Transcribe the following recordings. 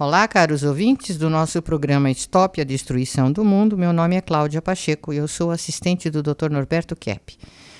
Olá, caros ouvintes do nosso programa Stop a Destruição do Mundo. Meu nome é Cláudia Pacheco e eu sou assistente do Dr. Norberto Kepp.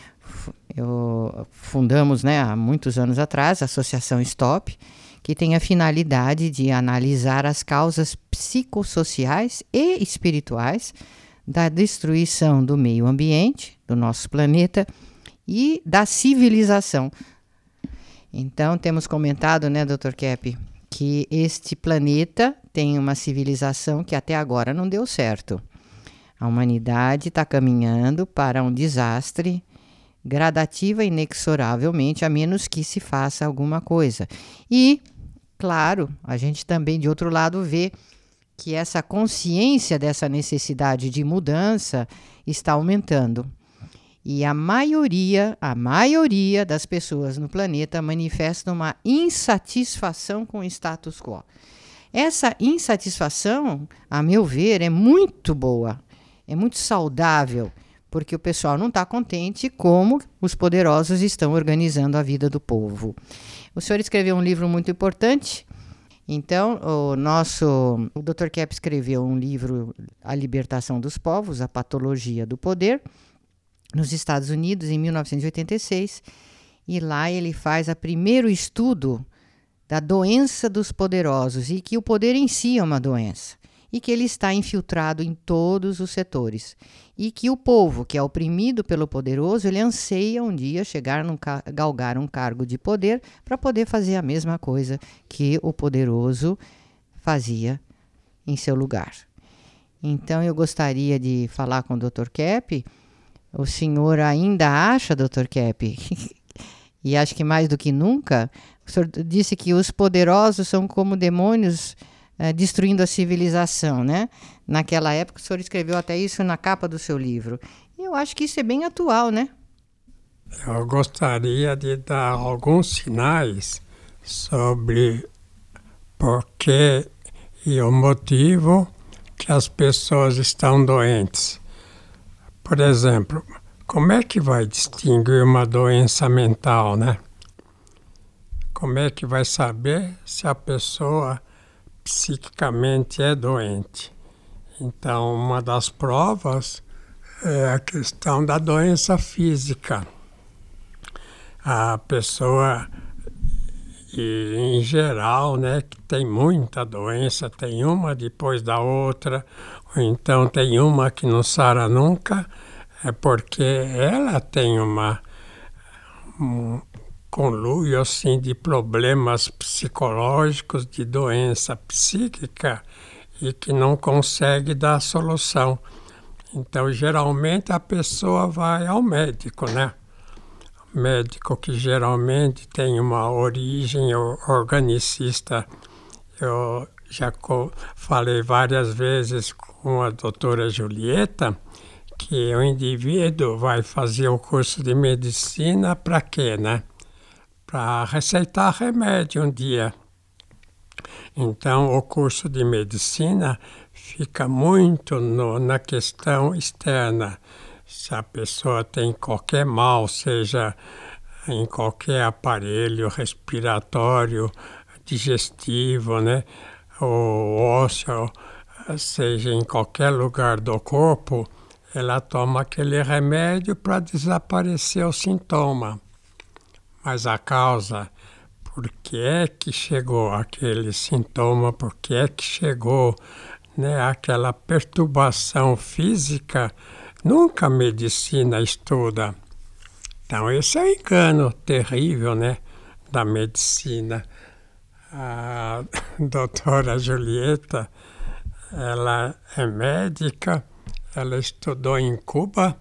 Fundamos, há muitos anos atrás, a Associação Stop, que tem a finalidade de analisar as causas psicossociais e espirituais da destruição do meio ambiente, do nosso planeta e da civilização. Então, temos comentado, Dr. Kepp, que este planeta tem uma civilização que até agora não deu certo. A humanidade está caminhando para um desastre gradativa e inexoravelmente, a menos que se faça alguma coisa. E, claro, a gente também, de outro lado, vê que essa consciência dessa necessidade de mudança está aumentando. E a maioria das pessoas no planeta manifesta uma insatisfação com o status quo. Essa insatisfação, a meu ver, é muito boa, é muito saudável, porque o pessoal não está contente como os poderosos estão organizando a vida do povo. O senhor escreveu um livro muito importante. Então, o Dr. Kepp escreveu um livro, A Libertação dos Povos, A Patologia do Poder, nos Estados Unidos, em 1986, e lá ele faz o primeiro estudo da doença dos poderosos, e que o poder em si é uma doença, e que ele está infiltrado em todos os setores, e que o povo, que é oprimido pelo poderoso, ele anseia um dia galgar um cargo de poder para poder fazer a mesma coisa que o poderoso fazia em seu lugar. Então, eu gostaria de falar com o Dr. Kepp. O senhor ainda acha, Dr. Kepp, e acho que mais do que nunca, o senhor disse que os poderosos são como demônios destruindo a civilização, né? Naquela época, o senhor escreveu até isso na capa do seu livro. E eu acho que isso é bem atual, né? Eu gostaria de dar alguns sinais sobre por que e o motivo que as pessoas estão doentes. Por exemplo, como é que vai distinguir uma doença mental, né? Como é que vai saber se a pessoa psiquicamente é doente? Então, uma das provas é a questão da doença física. A pessoa, em geral, que tem muita doença, tem uma depois da outra, ou então tem uma que não sara nunca, é porque ela tem um conluio assim, de problemas psicológicos, de doença psíquica, e que não consegue dar solução. Então, geralmente, a pessoa vai ao médico, Médico que geralmente tem uma origem organicista. Eu já falei várias vezes com a doutora Julieta que o indivíduo vai fazer o curso de medicina para quê, Para receitar remédio um dia. Então, o curso de medicina fica muito na questão externa. Se a pessoa tem qualquer mal, seja em qualquer aparelho respiratório, digestivo, ou ósseo, seja em qualquer lugar do corpo, ela toma aquele remédio para desaparecer o sintoma. Mas a causa, por que é que chegou aquele sintoma, por que é que chegou aquela perturbação física, nunca a medicina estuda. Então, esse é um engano terrível, da medicina. A doutora Julieta, ela é médica, ela estudou em Cuba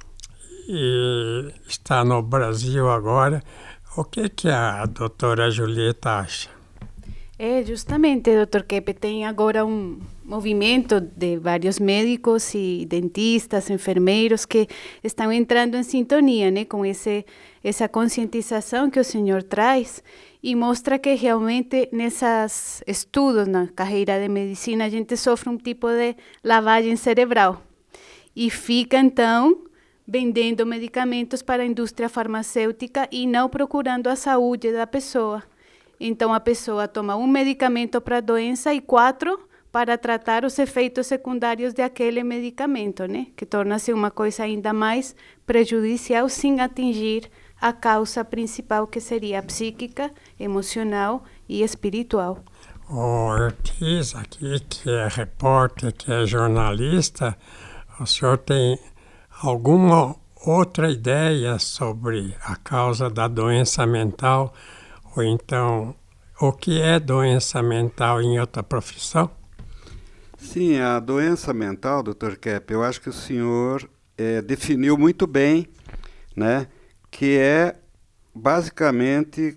e está no Brasil agora. O que a doutora Julieta acha? Justamente, Dr. Kepp, tem agora movimento de vários médicos e dentistas, enfermeiros que estão entrando em sintonia, com essa conscientização que o senhor traz e mostra que realmente nesses estudos na carreira de medicina a gente sofre um tipo de lavagem cerebral e fica então vendendo medicamentos para a indústria farmacêutica e não procurando a saúde da pessoa. Então, a pessoa toma um medicamento para a doença e 4 para tratar os efeitos secundários daquele medicamento, né? Que torna-se uma coisa ainda mais prejudicial sem atingir a causa principal, que seria a psíquica, emocional e espiritual. O Ortiz aqui, que é repórter, que é jornalista, o senhor tem alguma outra ideia sobre a causa da doença mental? Ou então, o que é doença mental em outra profissão? Sim, a doença mental, Dr. Kepp, eu acho que o senhor definiu muito bem, né, que é basicamente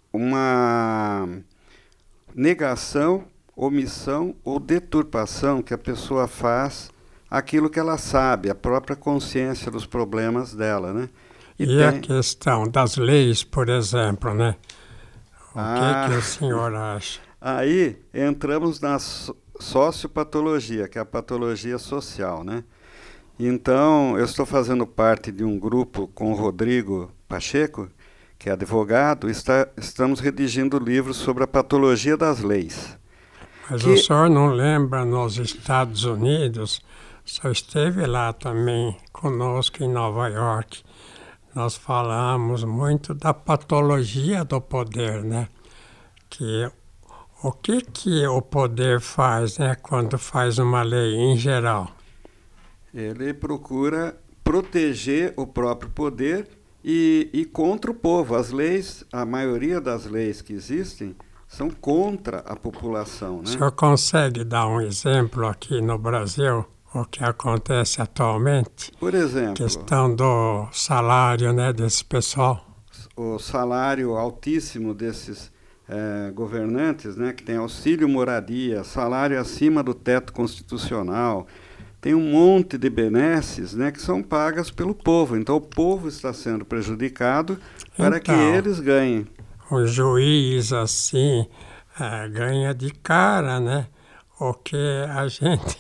uma negação, omissão ou deturpação que a pessoa faz aquilo que ela sabe, a própria consciência dos problemas dela, né? E a questão das leis, por exemplo, né? O que o senhor acha? Aí entramos na sociopatologia, que é a patologia social, né? Então, eu estou fazendo parte de um grupo com o Rodrigo Pacheco, que é advogado, estamos redigindo livros sobre a patologia das leis. Mas o senhor não lembra, nos Estados Unidos, o senhor esteve lá também conosco em Nova York, nós falamos muito da patologia do poder, né? Que o que o poder faz, né, quando faz uma lei em geral? Ele procura proteger o próprio poder e contra o povo. As leis, a maioria das leis que existem, são contra a população, né? O senhor consegue dar um exemplo aqui no Brasil, o que acontece atualmente? Por exemplo, questão do salário, né, desse pessoal. O salário altíssimo desses governantes, né, que tem auxílio moradia, salário acima do teto constitucional, tem um monte de benesses, né, que são pagas pelo povo. Então o povo está sendo prejudicado para que eles ganhem. O juiz, assim, ganha de cara, né? O que a gente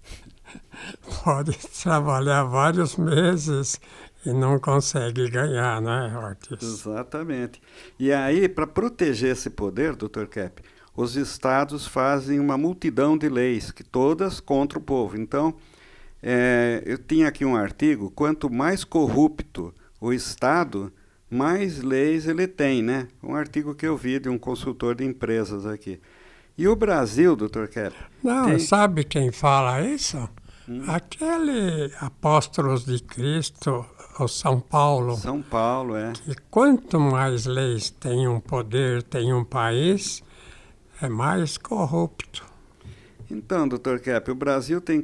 pode trabalhar vários meses e não consegue ganhar, né, Ortiz? Exatamente. E aí, para proteger esse poder, Dr. Kepp, os estados fazem uma multidão de leis, que todas contra o povo. Então, eu tinha aqui um artigo, quanto mais corrupto o estado, mais leis ele tem, né? Um artigo que eu vi de um consultor de empresas aqui. E o Brasil, Dr. Kepp? Não, sabe quem fala isso? Aquele Apóstolos de Cristo, o São Paulo. São Paulo, que quanto mais leis tem um poder, tem um país, é mais corrupto. Então, Dr. Kepp, o Brasil tem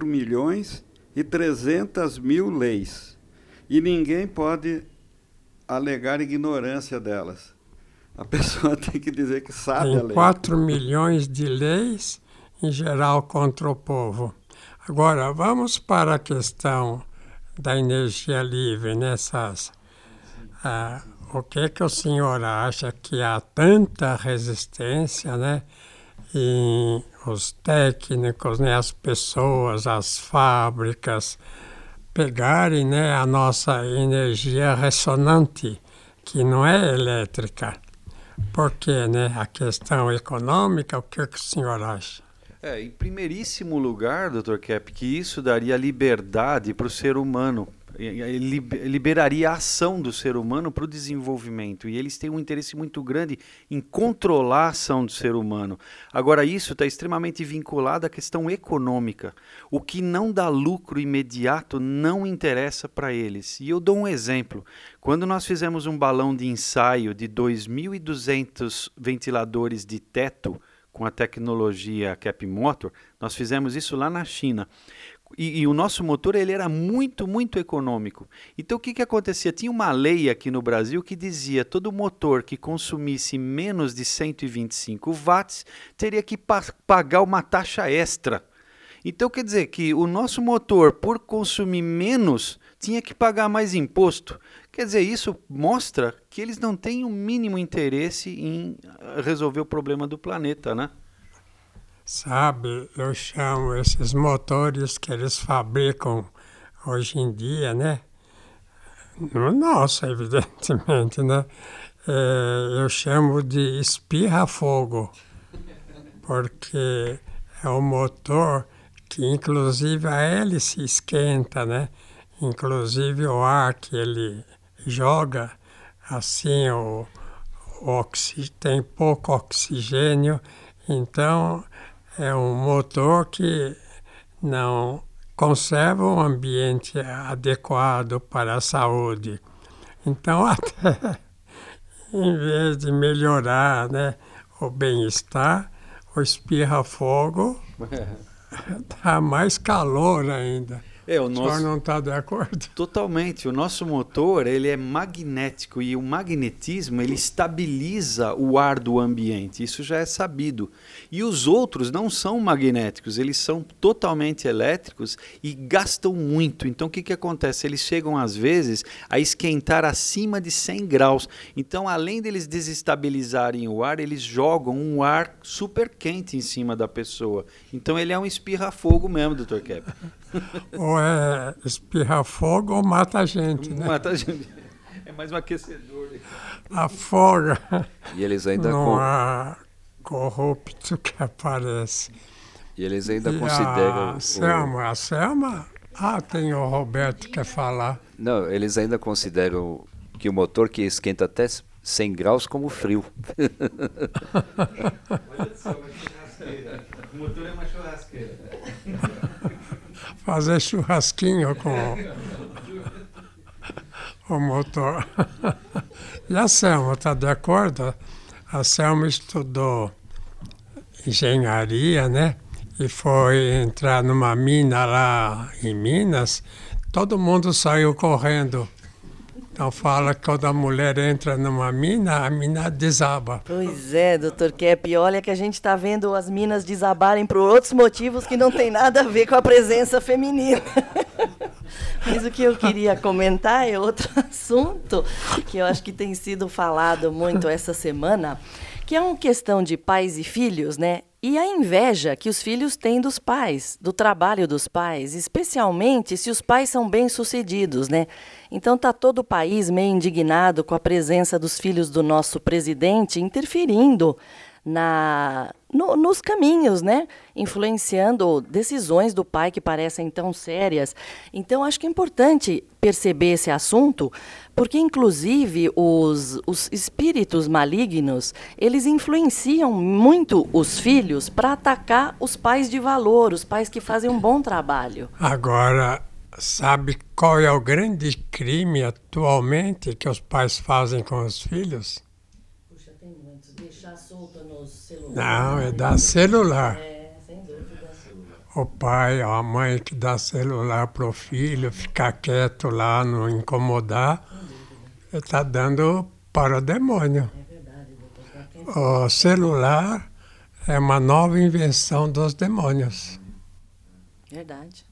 4.300.000 leis. E ninguém pode alegar ignorância delas. A pessoa tem que dizer que sabe a lei. Tem 4 milhões de leis, em geral, contra o povo. Agora, vamos para a questão da energia livre nessas... o que o senhor acha que há tanta resistência, né? E os técnicos, né, as pessoas, as fábricas, pegarem, né, a nossa energia ressonante, que não é elétrica. Por quê, né? A questão econômica, o que o senhor acha? Em primeiríssimo lugar, Dr. Kepp, que isso daria liberdade para o ser humano, liberaria a ação do ser humano para o desenvolvimento, e eles têm um interesse muito grande em controlar a ação do ser humano. Agora, isso está extremamente vinculado à questão econômica. O que não dá lucro imediato não interessa para eles. E eu dou um exemplo. Quando nós fizemos um balão de ensaio de 2.200 ventiladores de teto, com a tecnologia Kepp Motor, nós fizemos isso lá na China. E o nosso motor ele era muito, muito econômico. Então o que acontecia? Tinha uma lei aqui no Brasil que dizia que todo motor que consumisse menos de 125 watts teria que pagar uma taxa extra. Então quer dizer que o nosso motor, por consumir menos, tinha que pagar mais imposto. Quer dizer, isso mostra que eles não têm o mínimo interesse em resolver o problema do planeta, né? Sabe, eu chamo esses motores que eles fabricam hoje em dia, né? No nosso, evidentemente, né? eu chamo de espirra-fogo, porque é um motor que inclusive a hélice esquenta, né? Inclusive o ar que ele joga, assim tem pouco oxigênio, então é um motor que não conserva um ambiente adequado para a saúde. Então, até em vez de melhorar, né, o bem-estar, o espirra-fogo dá mais calor ainda. O senhor não está de acordo? Totalmente. O nosso motor, ele é magnético e o magnetismo, ele estabiliza o ar do ambiente. Isso já é sabido. E os outros não são magnéticos, eles são totalmente elétricos e gastam muito. Então, o que acontece? Eles chegam, às vezes, a esquentar acima de 100 graus. Então, além deles desestabilizarem o ar, eles jogam um ar super quente em cima da pessoa. Então, ele é um espirra-fogo mesmo, Dr. Kepp. Ou é espirra-fogo ou mata a gente, né? Mata a gente. É mais um aquecedor. Afoga. E eles ainda não há corrupto que aparece. E eles ainda consideram... A Selma? Tem o Roberto que quer falar. Não, eles ainda consideram que o motor que esquenta até 100 graus como frio. Olha só, uma churrasqueira. O motor é uma churrasqueira. Fazer churrasquinho com o motor. E a Selma está de acordo? A Selma estudou engenharia, né? E foi entrar numa mina lá em Minas. Todo mundo saiu correndo. Então fala que quando a mulher entra numa mina, a mina desaba. Pois é, Dr. Kepp, olha que a gente está vendo as minas desabarem por outros motivos que não tem nada a ver com a presença feminina. Mas o que eu queria comentar é outro assunto que eu acho que tem sido falado muito essa semana, que é uma questão de pais e filhos, né? E a inveja que os filhos têm dos pais, do trabalho dos pais, especialmente se os pais são bem-sucedidos, né? Então está todo o país meio indignado com a presença dos filhos do nosso presidente interferindo nos caminhos, né? Influenciando decisões do pai que parecem tão sérias. Então, acho que é importante perceber esse assunto, porque, inclusive, os espíritos malignos, eles influenciam muito os filhos para atacar os pais de valor, os pais que fazem um bom trabalho. Agora, sabe qual é o grande crime atualmente que os pais fazem com os filhos? Deixar solto nos celulares. Não, é dar celular. Sem dúvida. O pai ou a mãe que dá celular para o filho, ficar quieto lá, não incomodar, está dando para o demônio. É verdade, doutor. O celular é uma nova invenção dos demônios. Verdade.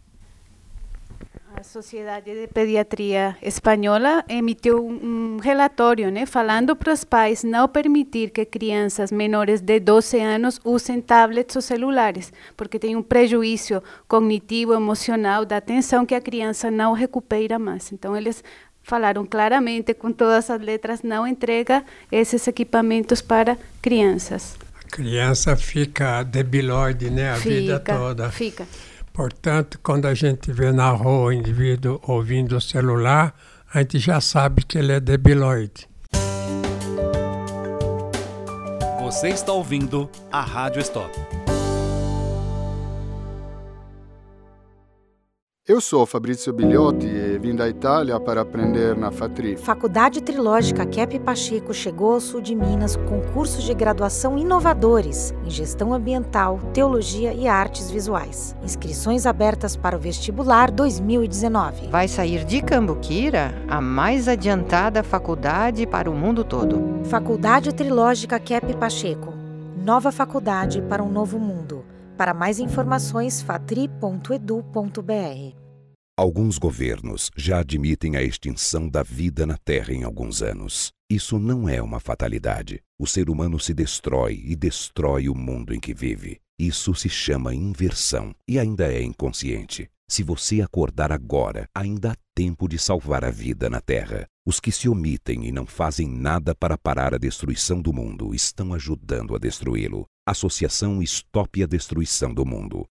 A Sociedade de Pediatria Espanhola emitiu relatório, né, falando para os pais não permitir que crianças menores de 12 anos usem tablets ou celulares, porque tem prejuízo cognitivo, emocional, da atenção que a criança não recupera mais. Então, eles falaram claramente, com todas as letras, não entrega esses equipamentos para crianças. A criança fica debilóide, né, a vida toda. Fica. Portanto, quando a gente vê na rua o indivíduo ouvindo o celular, a gente já sabe que ele é debilóide. Você está ouvindo a Rádio Stop. Eu sou Fabrizio Bigliotti e vim da Itália para aprender na FATRI. Faculdade Trilógica Kepp Pacheco chegou ao sul de Minas com cursos de graduação inovadores em Gestão Ambiental, Teologia e Artes Visuais. Inscrições abertas para o vestibular 2019. Vai sair de Cambuquira a mais adiantada faculdade para o mundo todo. Faculdade Trilógica Kepp Pacheco. Nova faculdade para um novo mundo. Para mais informações, fatri.edu.br. Alguns governos já admitem a extinção da vida na Terra em alguns anos. Isso não é uma fatalidade. O ser humano se destrói e destrói o mundo em que vive. Isso se chama inversão e ainda é inconsciente. Se você acordar agora, ainda há tempo de salvar a vida na Terra. Os que se omitem e não fazem nada para parar a destruição do mundo estão ajudando a destruí-lo. Associação Stop a Destruição do Mundo.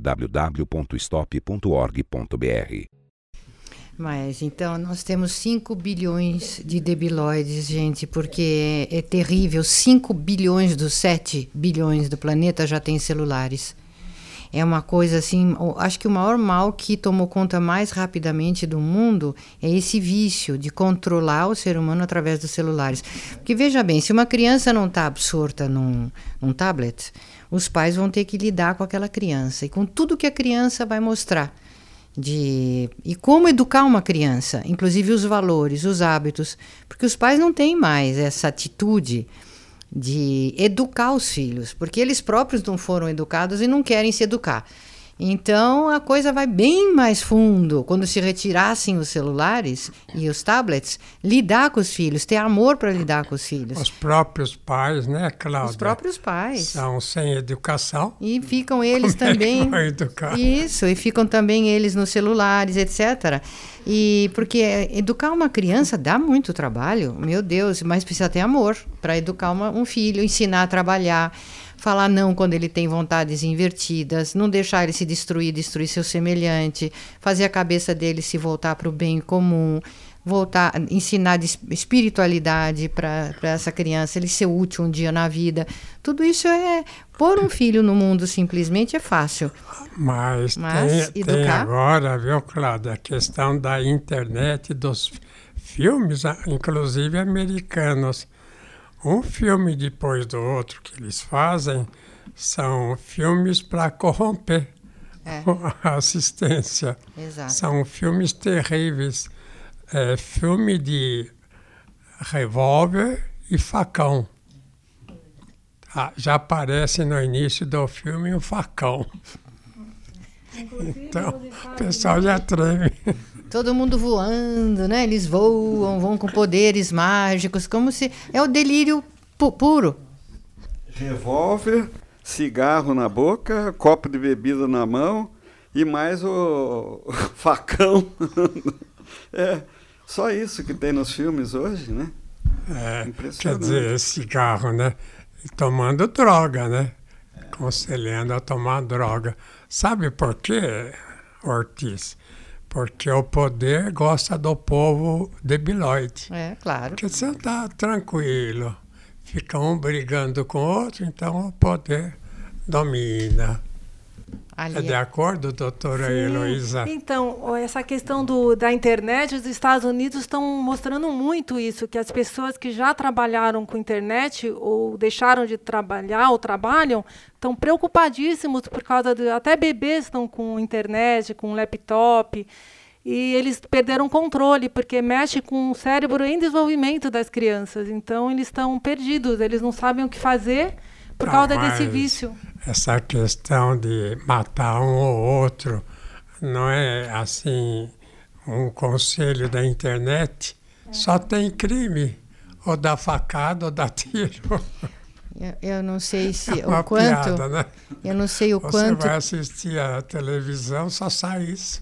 www.stop.org.br. Mas então nós temos 5 bilhões de debiloides, gente, porque é terrível. 5 bilhões dos 7 bilhões do planeta já têm celulares. É uma coisa assim, acho que o maior mal que tomou conta mais rapidamente do mundo é esse vício de controlar o ser humano através dos celulares. Porque veja bem, se uma criança não está absorta num tablet, os pais vão ter que lidar com aquela criança e com tudo que a criança vai mostrar. E como educar uma criança, inclusive os valores, os hábitos, porque os pais não têm mais essa atitude de educar os filhos, porque eles próprios não foram educados e não querem se educar. Então a coisa vai bem mais fundo. Quando se retirassem os celulares e os tablets, lidar com os filhos, ter amor para lidar com os filhos. Os próprios pais, né, Cláudia? Os próprios pais. São sem educação. E ficam eles também. Como é que vão educar? Isso, e ficam também eles nos celulares, etc. E porque educar uma criança dá muito trabalho, meu Deus, mas precisa ter amor para educar um filho, ensinar a trabalhar. Falar não quando ele tem vontades invertidas, não deixar ele se destruir seu semelhante, fazer a cabeça dele se voltar para o bem comum, ensinar espiritualidade para essa criança, ele ser útil um dia na vida. Tudo isso pôr um filho no mundo simplesmente é fácil. Mas educar... tem agora, viu, Cláudia, a questão da internet, dos filmes, inclusive americanos. Um filme depois do outro que eles fazem são filmes para corromper a assistência. Exato. São filmes terríveis. Filme de revólver e facão. Já aparece no início do filme um facão. Então, o pessoal já treme. Todo mundo voando, né? Eles vão com poderes mágicos, como se... É o delírio puro. Revólver, cigarro na boca, copo de bebida na mão e mais o facão. Só isso que tem nos filmes hoje, né? Quer dizer, cigarro, né? E tomando droga, né? Aconselhando a tomar droga. Sabe por quê, Ortiz? Porque o poder gosta do povo debilóide. Claro. Porque você está tranquilo, fica um brigando com o outro, então o poder domina. É de acordo, doutora Heloísa? Então, essa questão da internet, os Estados Unidos estão mostrando muito isso, que as pessoas que já trabalharam com internet ou deixaram de trabalhar ou trabalham, estão preocupadíssimos por causa até bebês estão com internet, com laptop, e eles perderam controle, porque mexe com o cérebro em desenvolvimento das crianças. Então, eles estão perdidos, eles não sabem o que fazer por causa desse vício. Essa questão de matar um ou outro não é assim um conselho da internet. Só tem crime, ou dá facada ou dá tiro. Eu não sei se é uma o quanto. Piada, né? Eu não sei o Você quanto. Você vai assistir a televisão, só sai isso.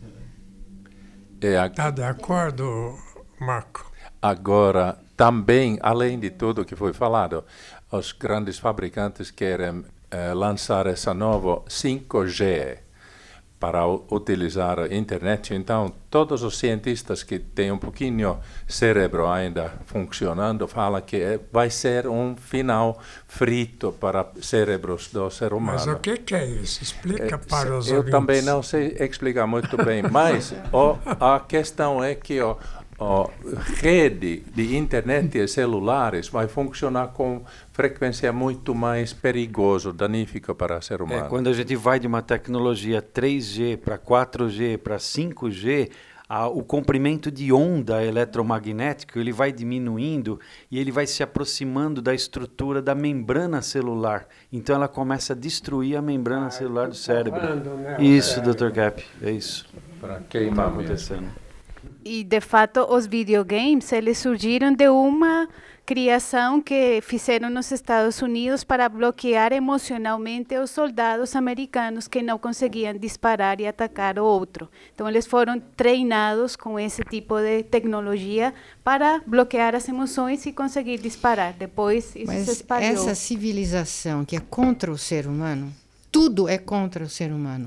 Está de acordo, Marco? Agora, também, além de tudo que foi falado, os grandes fabricantes querem lançar essa nova 5G para utilizar a internet. Então, todos os cientistas que têm um pouquinho cérebro ainda funcionando falam que vai ser um final frito para cérebros do ser humano. Mas o que é isso? Explica para os ouvintes. Eu também não sei explicar muito bem, mas a questão é que a rede de internet e celulares vai funcionar com frequência muito mais perigosa, danífica para o ser humano. Quando a gente vai de uma tecnologia 3G para 4G para 5G, o comprimento de onda eletromagnético ele vai diminuindo e ele vai se aproximando da estrutura da membrana celular. Então ela começa a destruir a membrana celular do cérebro. Isso, Dr. Cap, é isso. Para queimar está acontecendo. E, de fato, os videogames, eles surgiram de uma criação que fizeram nos Estados Unidos para bloquear emocionalmente os soldados americanos que não conseguiam disparar e atacar o outro. Então, eles foram treinados com esse tipo de tecnologia para bloquear as emoções e conseguir disparar. Depois, isso se espalhou. Essa civilização que é contra o ser humano, tudo é contra o ser humano.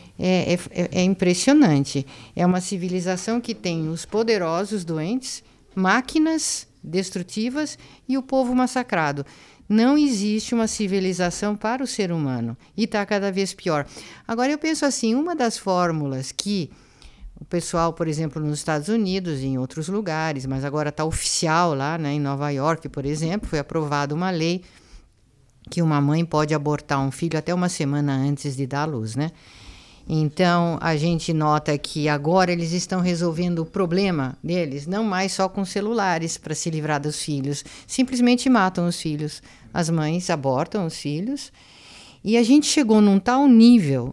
É impressionante. É uma civilização que tem os poderosos doentes, máquinas destrutivas e o povo massacrado. Não existe uma civilização para o ser humano e está cada vez pior. Agora, eu penso assim, uma das fórmulas que o pessoal, por exemplo, nos Estados Unidos e em outros lugares, mas agora está oficial lá, né, em Nova York, por exemplo, foi aprovada uma lei que uma mãe pode abortar um filho até uma semana antes de dar à luz, né? Então, a gente nota que agora eles estão resolvendo o problema deles, não mais só com celulares para se livrar dos filhos. Simplesmente matam os filhos. As mães abortam os filhos. E a gente chegou num tal nível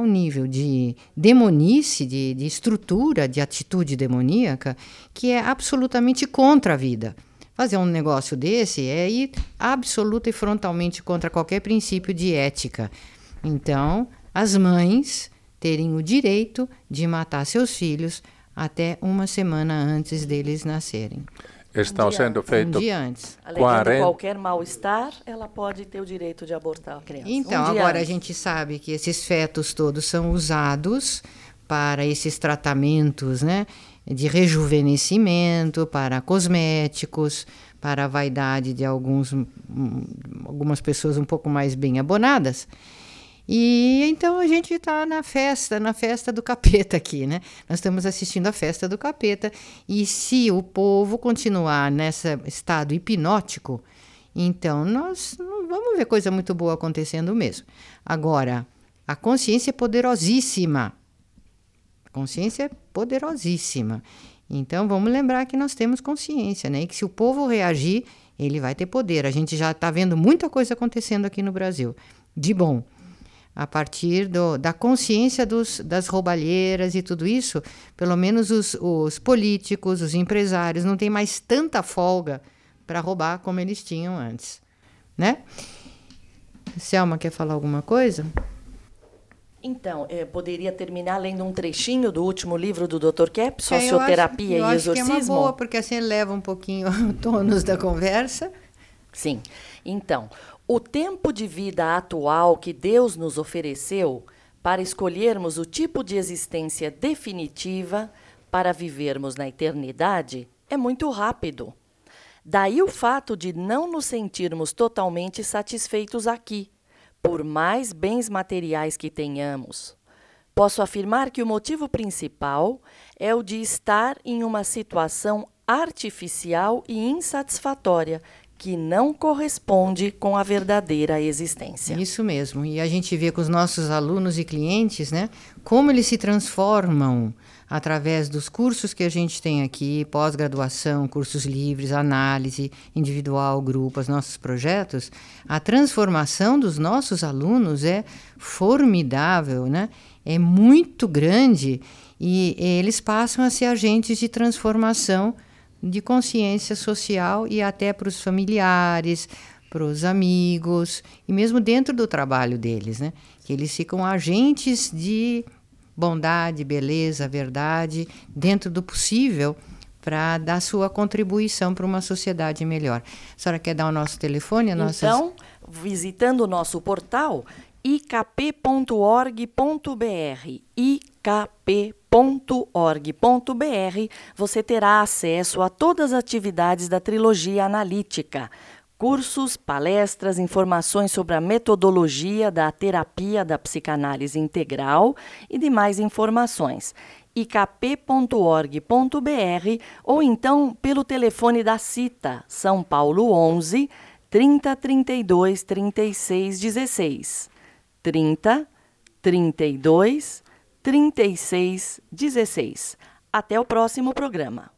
de demonice, de estrutura, de atitude demoníaca, que é absolutamente contra a vida. Fazer um negócio desse é ir absoluta e frontalmente contra qualquer princípio de ética. Então, as mães terem o direito de matar seus filhos até uma semana antes deles nascerem. Estão sendo feitos um dia antes. Alegando qualquer mal-estar, ela pode ter o direito de abortar a criança. Então, agora a gente sabe que esses fetos todos são usados para esses tratamentos, né, de rejuvenescimento, para cosméticos, para a vaidade de algumas pessoas um pouco mais bem abonadas. E então a gente está na festa do capeta aqui, né? Nós estamos assistindo a festa do capeta. E se o povo continuar nesse estado hipnótico, então nós não vamos ver coisa muito boa acontecendo mesmo. Agora, a consciência é poderosíssima. A consciência é poderosíssima. Então vamos lembrar que nós temos consciência, né? E que se o povo reagir, ele vai ter poder. A gente já está vendo muita coisa acontecendo aqui no Brasil, de bom. A partir da consciência das roubalheiras e tudo isso, pelo menos os políticos, os empresários, não têm mais tanta folga para roubar como eles tinham antes, né? Selma, quer falar alguma coisa? Então, eu poderia terminar lendo um trechinho do último livro do Dr. Kepp, Socioterapia e Exorcismo? Eu acho que é uma boa, porque assim leva um pouquinho o tônus da conversa. Sim. Então, o tempo de vida atual que Deus nos ofereceu para escolhermos o tipo de existência definitiva para vivermos na eternidade é muito rápido. Daí o fato de não nos sentirmos totalmente satisfeitos aqui, por mais bens materiais que tenhamos. Posso afirmar que o motivo principal é o de estar em uma situação artificial e insatisfatória, que não corresponde com a verdadeira existência. Isso mesmo. E a gente vê com os nossos alunos e clientes, né, como eles se transformam através dos cursos que a gente tem aqui, pós-graduação, cursos livres, análise individual, grupo, os nossos projetos. A transformação dos nossos alunos é formidável, né? É muito grande e eles passam a ser agentes de transformação de consciência social e até para os familiares, para os amigos e mesmo dentro do trabalho deles, né? Que eles ficam agentes de bondade, beleza, verdade, dentro do possível, para dar sua contribuição para uma sociedade melhor. A senhora quer dar o nosso telefone? Então, visitando o nosso portal, ikp.org.br, ikp.org.br, você terá acesso a todas as atividades da trilogia analítica, cursos, palestras, informações sobre a metodologia da terapia da psicanálise integral e demais informações. ikp.org.br ou então pelo telefone da CITA, São Paulo 11 30 32 36 16. 30 32 36 16. Até o próximo programa.